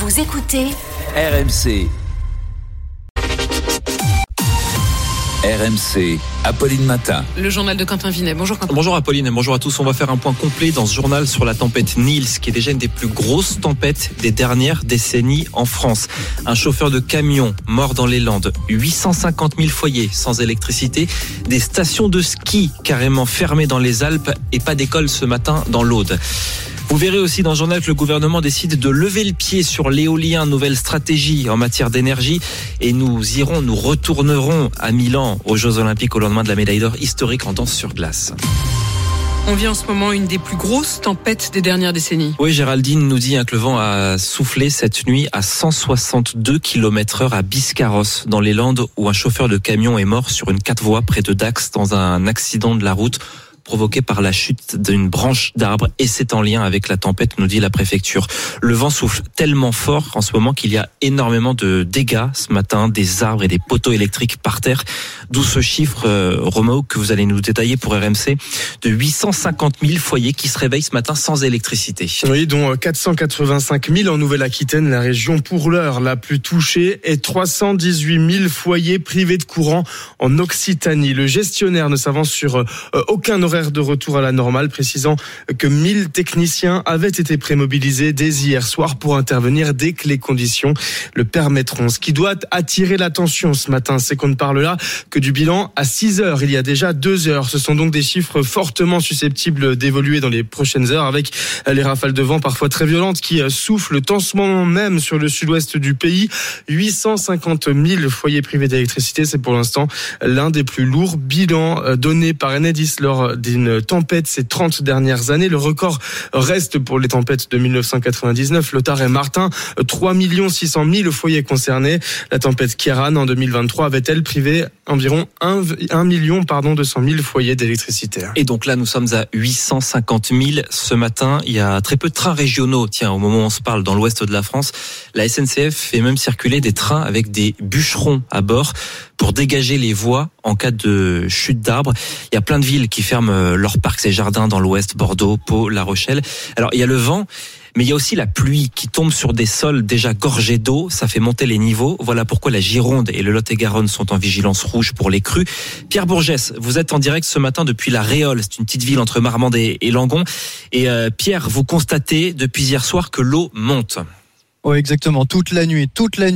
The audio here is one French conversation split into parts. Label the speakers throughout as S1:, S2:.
S1: Vous écoutez
S2: RMC. RMC, Apolline Matin.
S3: Le journal de Quentin Vinet. Bonjour Quentin.
S4: Bonjour Apolline, bonjour à tous. On va faire un point complet dans ce journal sur la tempête Nils, qui est déjà une des plus grosses tempêtes des dernières décennies en France. Un chauffeur de camion mort dans les Landes, 850 000 foyers sans électricité, des stations de ski carrément fermées dans les Alpes et pas d'école ce matin dans l'Aude. Vous verrez aussi dans le journal que le gouvernement décide de lever le pied sur l'éolien, nouvelle stratégie en matière d'énergie. Et nous retournerons à Milan aux Jeux Olympiques au lendemain de la médaille d'or historique en danse sur glace.
S3: On vit en ce moment une des plus grosses tempêtes des dernières décennies.
S4: Oui, Géraldine nous dit que le vent a soufflé cette nuit à 162 km/h à Biscarrosse, dans les Landes, où un chauffeur de camion est mort sur une 4 voies près de Dax dans un accident de la route provoqué par la chute d'une branche d'arbre, et c'est en lien avec la tempête, nous dit la préfecture. Le vent souffle tellement fort en ce moment qu'il y a énormément de dégâts ce matin, des arbres et des poteaux électriques par terre, d'où ce chiffre, Romain, que vous allez nous détailler pour RMC, de 850 000 foyers qui se réveillent ce matin sans électricité.
S5: Oui, dont 485 000 en Nouvelle-Aquitaine, la région pour l'heure la plus touchée, et 318 000 foyers privés de courant en Occitanie. Le gestionnaire ne s'avance sur aucun horaire de retour à la normale, précisant que 1000 techniciens avaient été prémobilisés dès hier soir pour intervenir dès que les conditions le permettront. Ce qui doit attirer l'attention ce matin, c'est qu'on ne parle là que du bilan à 6 heures, il y a déjà 2 heures. Ce sont donc des chiffres fortement susceptibles d'évoluer dans les prochaines heures, avec les rafales de vent parfois très violentes qui soufflent en ce moment même sur le sud-ouest du pays. 850 000 foyers privés d'électricité, c'est pour l'instant l'un des plus lourds bilans donnés par Enedis lors d'une tempête ces 30 dernières années. Le record reste pour les tempêtes de 1999, Lothar et Martin, 3 600 000 foyers concernés. La tempête Kieran en 2023 avait-elle privé environ 1 200 000 foyers d'électricité.
S4: Et donc là, nous sommes à 850 000 ce matin. Il y a très peu de trains régionaux. Tiens, au moment où on se parle, dans l'ouest de la France, la SNCF fait même circuler des trains avec des bûcherons à bord pour dégager les voies en cas de chute d'arbres. Il y a plein de villes qui ferment leurs parcs et jardins dans l'ouest, Bordeaux, Pau, La Rochelle. Alors, il y a le vent, mais il y a aussi la pluie qui tombe sur des sols déjà gorgés d'eau. Ça fait monter les niveaux. Voilà pourquoi la Gironde et le Lot-et-Garonne sont en vigilance rouge pour les crues. Pierre Bourgès, vous êtes en direct ce matin depuis La Réole. C'est une petite ville entre Marmande et Langon. Et Pierre, vous constatez depuis hier soir que l'eau monte.
S6: Oui, exactement. Toute la nuit,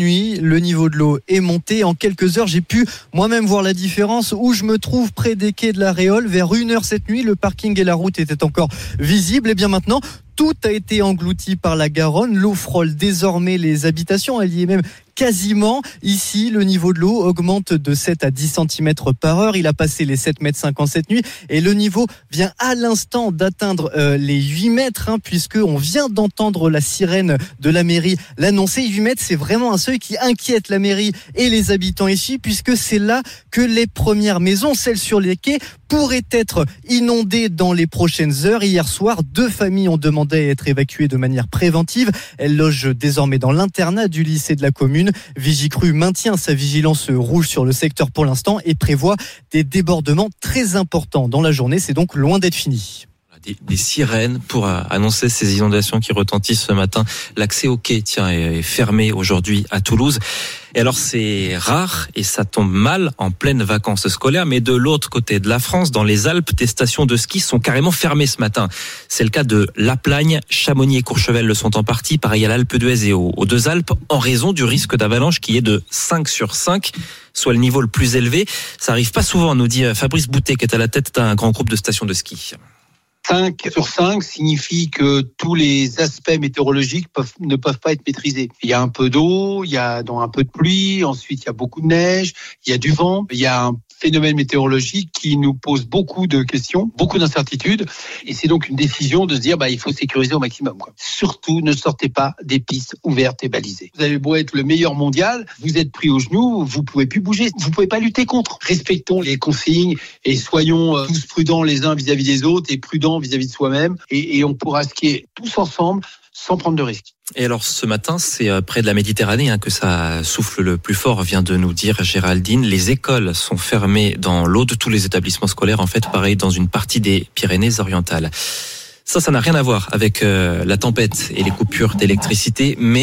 S6: le niveau de l'eau est monté. En quelques heures, j'ai pu moi-même voir la différence où je me trouve près des quais de La Réole. Vers 1h cette nuit, le parking et la route étaient encore visibles. Et bien maintenant, tout a été englouti par la Garonne. L'eau frôle désormais les habitations. Elle y est même quasiment. Ici, le niveau de l'eau augmente de 7 à 10 cm par heure. Il a passé les 7,5 mètres cette nuit. Et le niveau vient à l'instant d'atteindre les 8 mètres, puisqu'on vient d'entendre la sirène de la mairie l'annoncer. 8 mètres, c'est vraiment un seuil qui inquiète la mairie et les habitants ici, puisque c'est là que les premières maisons, celles sur les quais, pourraient être inondées dans les prochaines heures. Hier soir, 2 familles ont demandé à être évacuées de manière préventive. Elles logent désormais dans l'internat du lycée de la commune. Vigicru maintient sa vigilance rouge sur le secteur pour l'instant et prévoit des débordements très importants dans la journée. C'est donc loin d'être fini.
S4: Des sirènes pour annoncer ces inondations qui retentissent ce matin. L'accès au quai, est fermé aujourd'hui à Toulouse. Et alors c'est rare et ça tombe mal en pleine vacances scolaires, mais de l'autre côté de la France, dans les Alpes, des stations de ski sont carrément fermées ce matin. C'est le cas de La Plagne, Chamonix et Courchevel le sont en partie, pareil à l'Alpe d'Huez et aux Deux Alpes, en raison du risque d'avalanche qui est de 5 sur 5, soit le niveau le plus élevé. Ça arrive pas souvent, nous dit Fabrice Boutet, qui est à la tête d'un grand groupe de stations de ski.
S7: 5 sur 5 signifie que tous les aspects météorologiques ne peuvent pas être maîtrisés. Il y a un peu d'eau, il y a un peu de pluie, ensuite il y a beaucoup de neige, il y a du vent, il y a un phénomène météorologique qui nous pose beaucoup de questions, beaucoup d'incertitudes, et c'est donc une décision de se dire il faut sécuriser au maximum. Surtout, ne sortez pas des pistes ouvertes et balisées. Vous avez beau être le meilleur mondial, vous êtes pris au genou, vous pouvez plus bouger, vous pouvez pas lutter contre. Respectons les consignes et soyons tous prudents les uns vis-à-vis des autres et prudents vis-à-vis de soi-même, et on pourra skier tous ensemble sans prendre de risques.
S4: Et alors ce matin, c'est près de la Méditerranée que ça souffle le plus fort, vient de nous dire Géraldine. Les écoles sont fermées dans l'Aude, tous les établissements scolaires, en fait, pareil, dans une partie des Pyrénées-Orientales. Ça n'a rien à voir avec la tempête et les coupures d'électricité, mais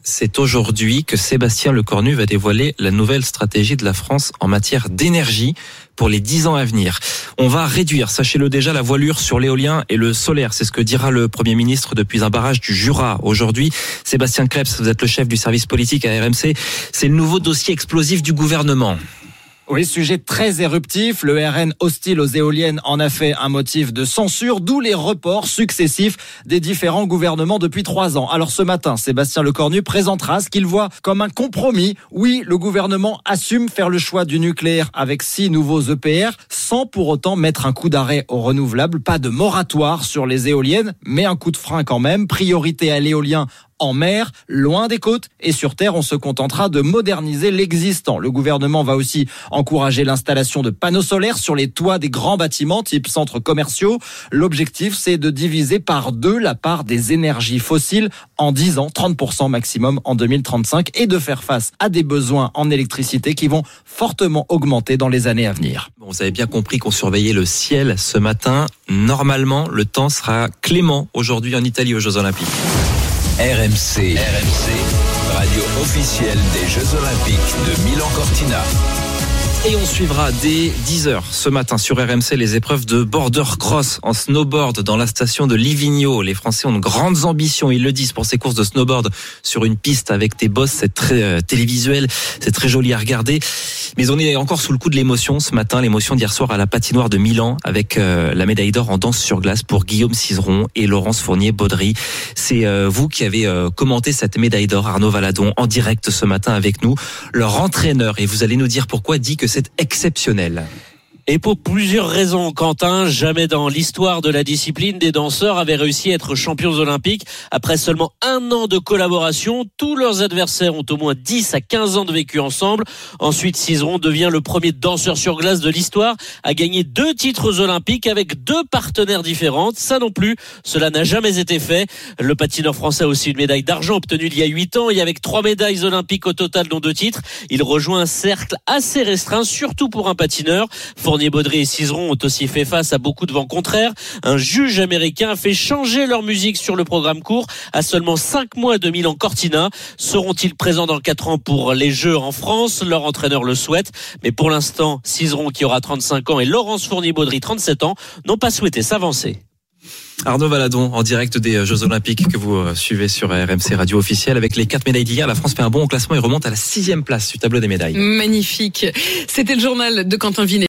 S4: c'est aujourd'hui que Sébastien Lecornu va dévoiler la nouvelle stratégie de la France en matière d'énergie pour les 10 ans à venir. On va réduire, sachez-le déjà, la voilure sur l'éolien et le solaire. C'est ce que dira le Premier ministre depuis un barrage du Jura aujourd'hui. Sébastien Krebs, vous êtes le chef du service politique à RMC. C'est le nouveau dossier explosif du gouvernement.
S1: Oui, sujet très éruptif. Le RN hostile aux éoliennes en a fait un motif de censure, d'où les reports successifs des différents gouvernements depuis 3 ans. Alors ce matin, Sébastien Lecornu présentera ce qu'il voit comme un compromis. Oui, le gouvernement assume faire le choix du nucléaire avec 6 nouveaux EPR, sans pour autant mettre un coup d'arrêt aux renouvelables. Pas de moratoire sur les éoliennes, mais un coup de frein quand même. Priorité à l'éolien en mer, loin des côtes, et sur terre, on se contentera de moderniser l'existant. Le gouvernement va aussi encourager l'installation de panneaux solaires sur les toits des grands bâtiments type centres commerciaux. L'objectif, c'est de diviser par 2 la part des énergies fossiles en 10 ans, 30% maximum en 2035, et de faire face à des besoins en électricité qui vont fortement augmenter dans les années à venir.
S4: Bon, vous avez bien compris qu'on surveillait le ciel ce matin. Normalement, le temps sera clément aujourd'hui en Italie aux Jeux Olympiques.
S2: RMC, radio officielle des Jeux Olympiques de Milan-Cortina.
S4: Et on suivra dès 10h ce matin sur RMC les épreuves de border cross en snowboard dans la station de Livigno. Les Français ont de grandes ambitions, ils le disent, pour ces courses de snowboard sur une piste avec des bosses. C'est très télévisuel, c'est très joli à regarder. Mais on est encore sous le coup de l'émotion ce matin, l'émotion d'hier soir à la patinoire de Milan avec la médaille d'or en danse sur glace pour Guillaume Cizeron et Laurence Fournier-Baudry. C'est vous qui avez commenté cette médaille d'or, Arnaud Valadon, en direct ce matin avec nous. Leur entraîneur, et vous allez nous dire pourquoi, dit que c'est exceptionnel.
S8: Et pour plusieurs raisons, Quentin, jamais dans l'histoire de la discipline, des danseurs avaient réussi à être champions olympiques. Après seulement 1 an de collaboration, tous leurs adversaires ont au moins 10 à 15 ans de vécu ensemble. Ensuite, Cizeron devient le premier danseur sur glace de l'histoire à gagner 2 titres olympiques avec 2 partenaires différentes. Ça non plus, cela n'a jamais été fait. Le patineur français a aussi une médaille d'argent obtenue il y a 8 ans et avec 3 médailles olympiques au total, dont 2 titres. Il rejoint un cercle assez restreint, surtout pour un patineur. Fournier-Baudry et Cizeron ont aussi fait face à beaucoup de vents contraires. Un juge américain a fait changer leur musique sur le programme court à seulement 5 mois de Milan-Cortina. Seront-ils présents dans 4 ans pour les Jeux en France? Leur entraîneur le souhaite. Mais pour l'instant, Cizeron, qui aura 35 ans, et Laurence Fournier-Baudry, 37 ans, n'ont pas souhaité s'avancer.
S4: Arnaud Valadon, en direct des Jeux Olympiques que vous suivez sur RMC Radio officielle. Avec les 4 médailles d'hier, la France fait un bon classement et remonte à la 6e place du tableau des médailles.
S3: Magnifique. C'était le journal de Quentin Vinet.